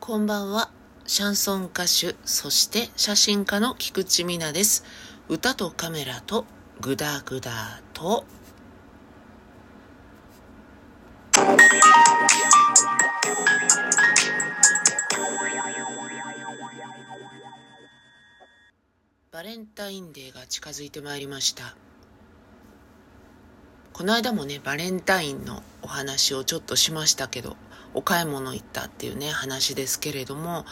こんばんは。シャンソン歌手、そして写真家の菊池美奈です。歌とカメラとグダグダと。バレンタインデーが近づいてまいりました。この間もね、バレンタインのお話をちょっとしましたけど、お買い物行ったっていうね、話ですけれども、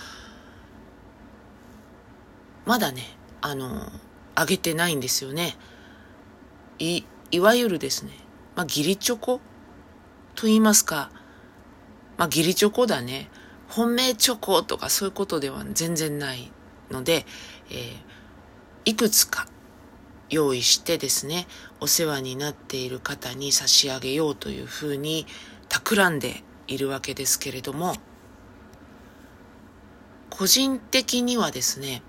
まだね、あげてないんですよね。いわゆるですね、義理チョコと言いますか、義理チョコだね。本命チョコとかそういうことでは全然ないので、いくつか用意してですね、お世話になっている方に差し上げようというふうに企んでいるわけですけれども、個人的にはですね、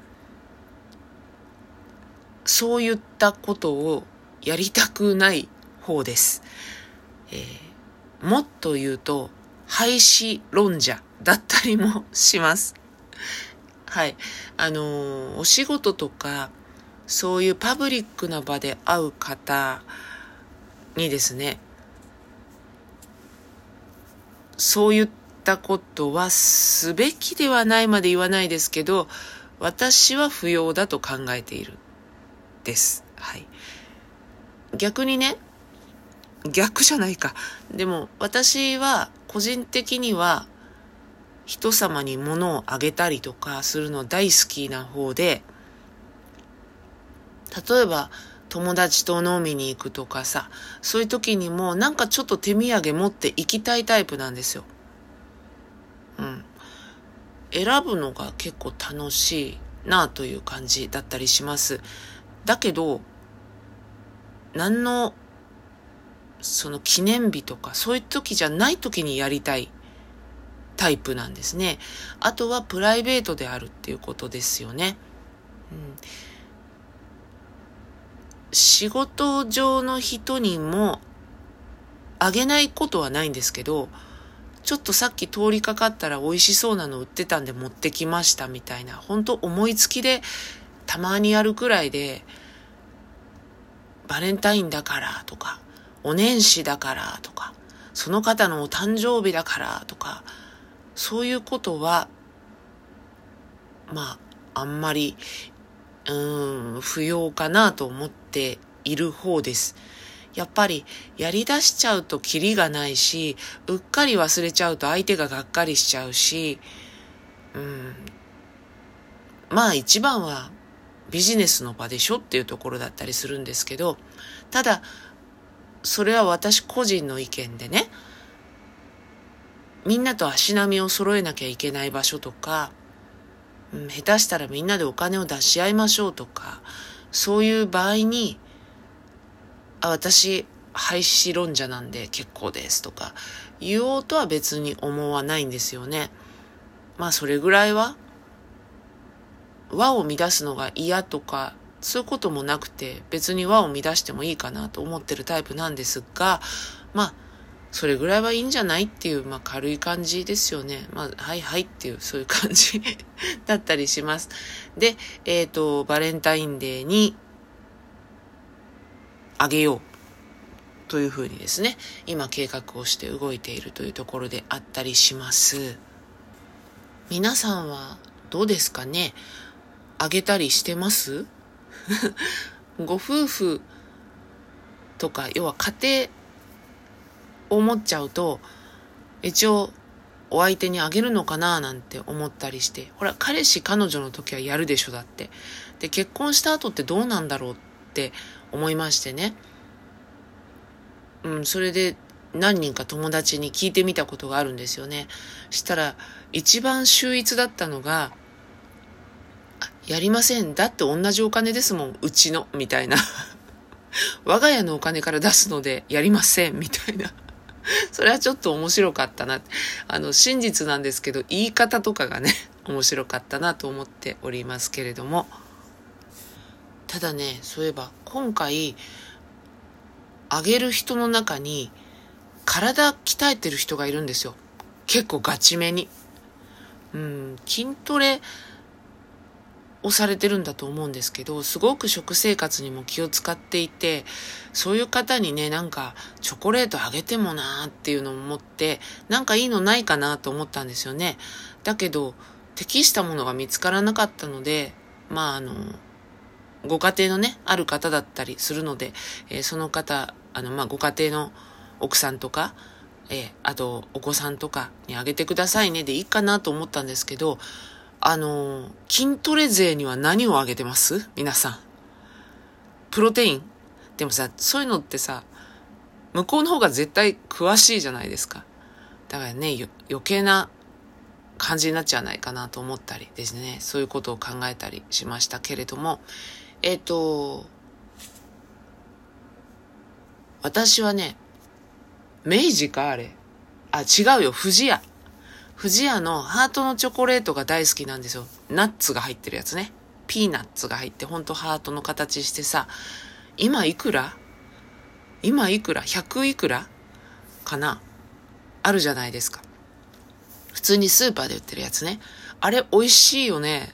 そういったことをやりたくない方です。もっと言うと、廃止論者だったりもします。はい。お仕事とか、そういうパブリックな場で会う方にですね、そういったことはすべきではないまで言わないですけど、私は不要だと考えているです。はい。逆にね、逆じゃないか。でも私は個人的には人様に物をあげたりとかするの大好きな方で、例えば友達と飲みに行くとかさ、そういう時にもなんかちょっと手土産持って行きたいタイプなんですよ。選ぶのが結構楽しいなという感じだったりします。だけど、何のその記念日とかそういう時じゃない時にやりたいタイプなんですね。あとはプライベートであるっていうことですよね。仕事上の人にもあげないことはないんですけど、ちょっとさっき通りかかったら美味しそうなの売ってたんで持ってきましたみたいな、本当思いつきでたまにやるくらいで、バレンタインだからとか、お年始だからとか、その方のお誕生日だからとか、そういうことは、あんまり、不要かなと思っている方です。やっぱりやり出しちゃうとキリがないし、うっかり忘れちゃうと相手ががっかりしちゃうし、一番はビジネスの場でしょっていうところだったりするんですけど、ただ、それは私個人の意見でね、みんなと足並みを揃えなきゃいけない場所とか、下手したらみんなでお金を出し合いましょうとか、そういう場合に、私、廃止論者なんで結構ですとか、言おうとは別に思わないんですよね。それぐらいは、和を乱すのが嫌とか、そういうこともなくて、別に和を乱してもいいかなと思ってるタイプなんですが、それぐらいはいいんじゃないっていう、軽い感じですよね。はいはいっていう、そういう感じだったりします。で、バレンタインデーにあげようというふうにですね、今計画をして動いているというところであったりします。皆さんはどうですかね？あげたりしてます？ご夫婦とか、要は家庭を思っちゃうと、一応お相手にあげるのかななんて思ったりして、ほら彼氏彼女の時はやるでしょだって。で、結婚した後ってどうなんだろうって思いましてね。それで何人か友達に聞いてみたことがあるんですよね。したら一番秀逸だったのが、やりません。だって同じお金ですもん、うちの、みたいな。我が家のお金から出すのでやりません、みたいな。それはちょっと面白かったな。真実なんですけど、言い方とかがね、面白かったなと思っておりますけれども。ただね、そういえば、今回、あげる人の中に、体鍛えてる人がいるんですよ。結構ガチめに。 筋トレをされてるんだと思うんですけど、すごく食生活にも気を使っていて、そういう方にね、なんかチョコレートあげてもなーっていうのを思って、なんかいいのないかなと思ったんですよね。だけど、適したものが見つからなかったので、ご家庭のね、ある方だったりするので、その方、ご家庭の奥さんとか、あと、お子さんとかにあげてくださいねでいいかなと思ったんですけど、筋トレ勢には何をあげてます皆さん。プロテインでもさ、そういうのってさ、向こうの方が絶対詳しいじゃないですか。だからね、余計な感じになっちゃわないかなと思ったりですね。そういうことを考えたりしましたけれども、私はね、明治かあれ。違うよ、富士屋。富士屋のハートのチョコレートが大好きなんですよ。ナッツが入ってるやつね。ピーナッツが入って、ほんとハートの形してさ、今いくら ?100 いくらかなあるじゃないですか。普通にスーパーで売ってるやつね。あれ美味しいよね。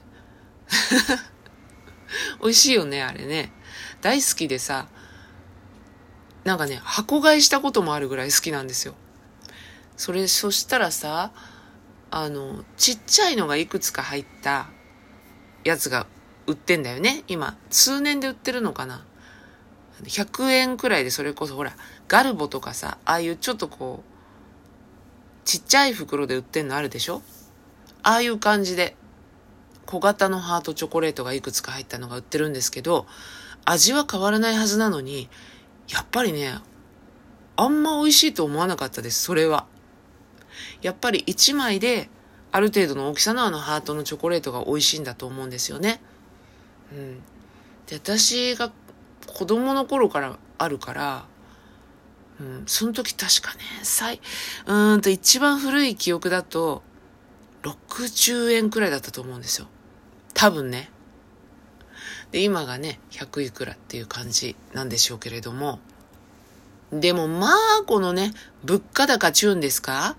美味しいよね、あれね。大好きでさ、なんかね、箱買いしたこともあるぐらい好きなんですよ。そしたらさ、ちっちゃいのがいくつか入ったやつが売ってんだよね。今、通年で売ってるのかな。100円くらいでそれこそほら、ガルボとかさ、ああいうちょっとこう、ちっちゃい袋で売ってんのあるでしょ？ああいう感じで、小型のハートチョコレートがいくつか入ったのが売ってるんですけど、味は変わらないはずなのに、やっぱりね、あんま美味しいと思わなかったです、それは。やっぱり1枚で、ある程度の大きさのハートのチョコレートが美味しいんだと思うんですよね。で、私が子供の頃からあるから、その時確かね、一番古い記憶だと、60円くらいだったと思うんですよ。多分ね。で、今がね、100いくらっていう感じなんでしょうけれども。でもこのね、物価高ちゅうんですか？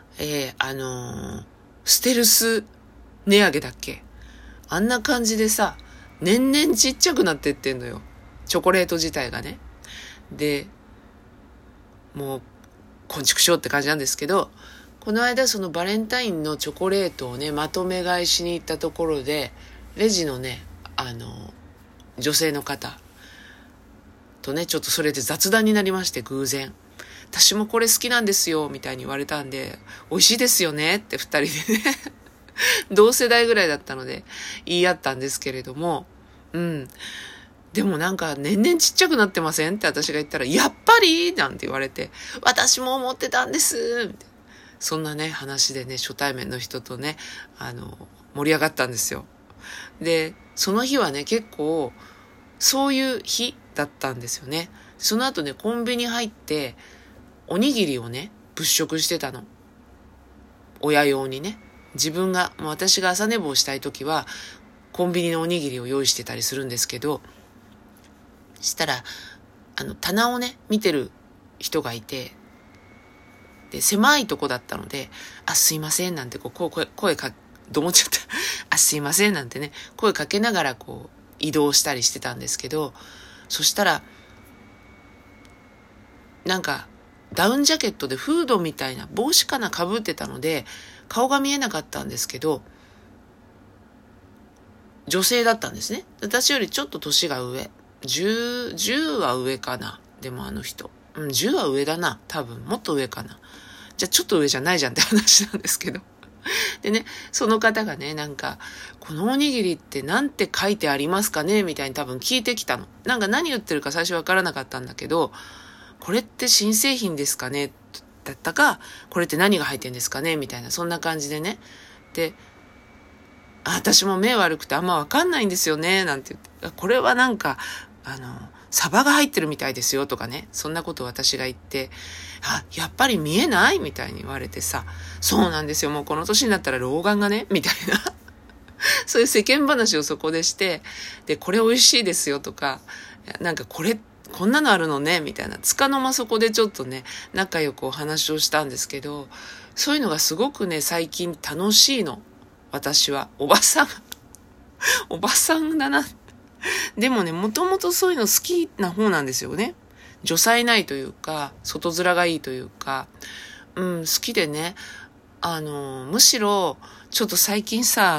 ステルス値上げだっけ？あんな感じでさ、年々ちっちゃくなってってんのよ。チョコレート自体がね。で、もう、こんちくしょうって感じなんですけど、この間そのバレンタインのチョコレートをね、まとめ買いしに行ったところで、レジのね、女性の方とね、ちょっとそれで雑談になりまして、偶然。私もこれ好きなんですよ、みたいに言われたんで、美味しいですよねって二人でね、同世代ぐらいだったので言い合ったんですけれども、でもなんか年々ちっちゃくなってませんって私が言ったら、やっぱりなんて言われて、私も思ってたんですみたいな。そんなね、話でね、初対面の人とね、盛り上がったんですよ。で、その日はね、結構、そういう日だったんですよね。その後ね、コンビニ入って、おにぎりをね、物色してたの。親用にね。私が朝寝坊したい時は、コンビニのおにぎりを用意してたりするんですけど、したら、棚をね、見てる人がいて、で、狭いとこだったので、すいませんなんてどもっちゃった。すいませんなんてね、声かけながら移動したりしてたんですけど、そしたら、なんか、ダウンジャケットでフードみたいな帽子かな被ってたので、顔が見えなかったんですけど、女性だったんですね。私よりちょっと年が上。10は上かな。でもあの人。10は上だな。多分。もっと上かな。じゃあちょっと上じゃないじゃんって話なんですけど。でね、その方がね、なんか、このおにぎりってなんて書いてありますかねみたいに多分聞いてきたの。なんか何言ってるか最初わからなかったんだけど、これって新製品ですかねだったか、これって何が入ってんですかねみたいな、そんな感じでね。で、私も目悪くてあんまわかんないんですよねなんて言って、これはなんか、サバが入ってるみたいですよとかね。そんなことを私が言って、やっぱり見えないみたいに言われてさ、そうなんですよ。もうこの年になったら老眼がね、みたいな。そういう世間話をそこでして、で、これ美味しいですよとか、なんかこんなのあるのね、みたいな。束の間そこでちょっとね、仲良くお話をしたんですけど、そういうのがすごくね、最近楽しいの。 私は。おばさんおばさんだな。でもね、もともとそういうの好きな方なんですよね。女才ないというか、外面がいいというか、好きでね、むしろ、ちょっと最近さ、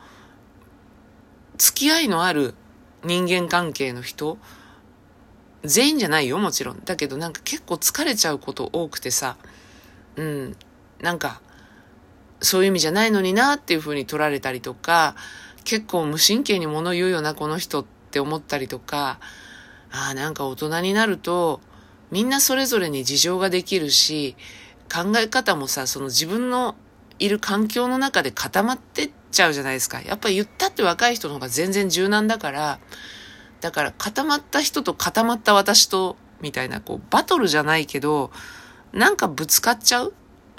付き合いのある人間関係の人、全員じゃないよ、もちろん。だけどなんか結構疲れちゃうこと多くてさ、なんか、そういう意味じゃないのになっていう風に取られたりとか、結構無神経に物言うよな、この人って思ったりとか、なんか大人になると、みんなそれぞれに事情ができるし、考え方もさ、その自分のいる環境の中で固まってっちゃうじゃないですか。やっぱり言ったって若い人の方が全然柔軟だから、だから固まった人と固まった私と、みたいな、こう、バトルじゃないけど、なんかぶつかっちゃう。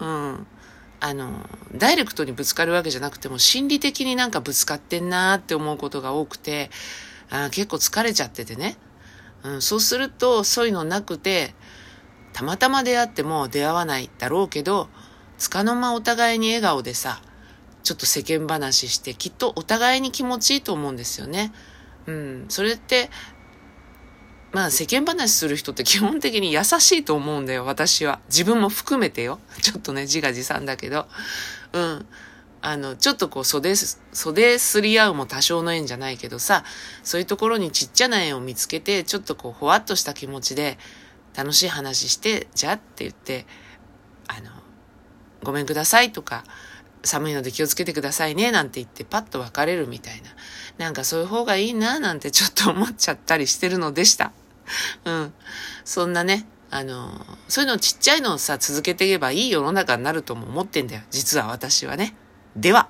ダイレクトにぶつかるわけじゃなくても、心理的になんかぶつかってんなーって思うことが多くて、結構疲れちゃっててね。そうすると、そういうのなくて、たまたま出会っても出会わないだろうけど、束の間お互いに笑顔でさ、ちょっと世間話して、きっとお互いに気持ちいいと思うんですよね。それって、世間話する人って基本的に優しいと思うんだよ、私は。自分も含めてよ。ちょっとね、自画自賛だけど。ちょっとこう袖すり合うも多少の縁じゃないけどさ、そういうところにちっちゃな縁を見つけて、ちょっとこうほわっとした気持ちで楽しい話して、じゃあって言って、ごめんくださいとか、寒いので気をつけてくださいねなんて言ってパッと別れるみたいな。なんかそういう方がいいななんてちょっと思っちゃったりしてるのでした。そんなね、そういうのちっちゃいのをさ、続けていけばいい世の中になるとも思ってんだよ。実は私はね。では。